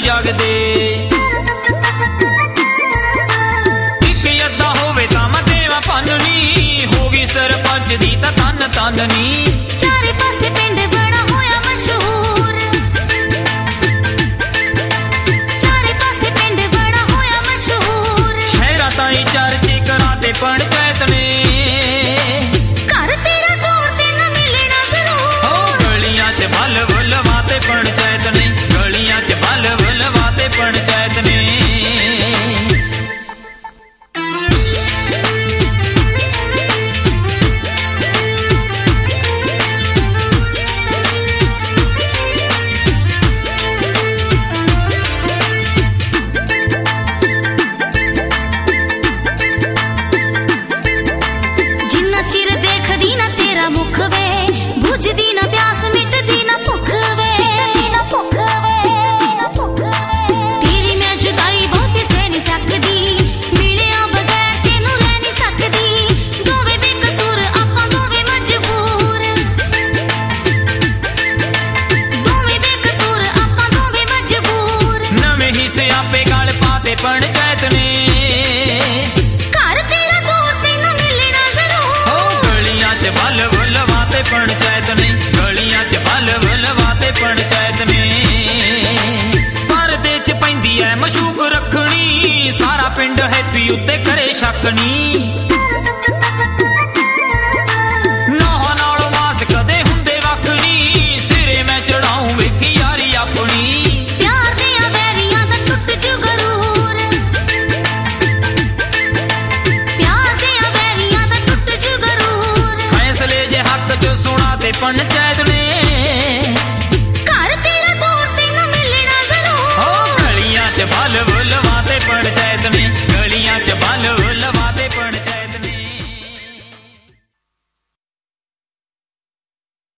जगदे इक अद्धा होवे तां मैं देवां भन्ननी हो गई सरपंच दी तां तन तननी चारे पासे पिंड बड़ा होया मशहूर चारे पासे पिंड बड़ा होया मशहूर शहरां ताईं चर्चे कराते पंचायत ने घर तेरा दूर ते न मिलना जरूर ओ गलियां च बल बलवाते पंचायत ने गलियां च बल बलवाते पंचायत ने बुझदी ना प्यास मिटदी ना भुख वे तेरी मैं जुदाई बहुत सह नहीं सकदी मिलिया बगैर तेनू रह नहीं सकदी दोवे बेकसूर आपां दोवे मजबूर दोवे बेकसूर आपां दोवे मजबूर नवे ही सियापे गल पाते पंचायत ने घर तेरा दूर तेनू मिलना जरूर ओ गलियां च बल बलवाते पंचायत ने गलियां च बल बलवाते पंचायत ने परदे च पैंदी ऐ मशूक रखनी सारा पिंड हैप्पी उत्ते करे शक नी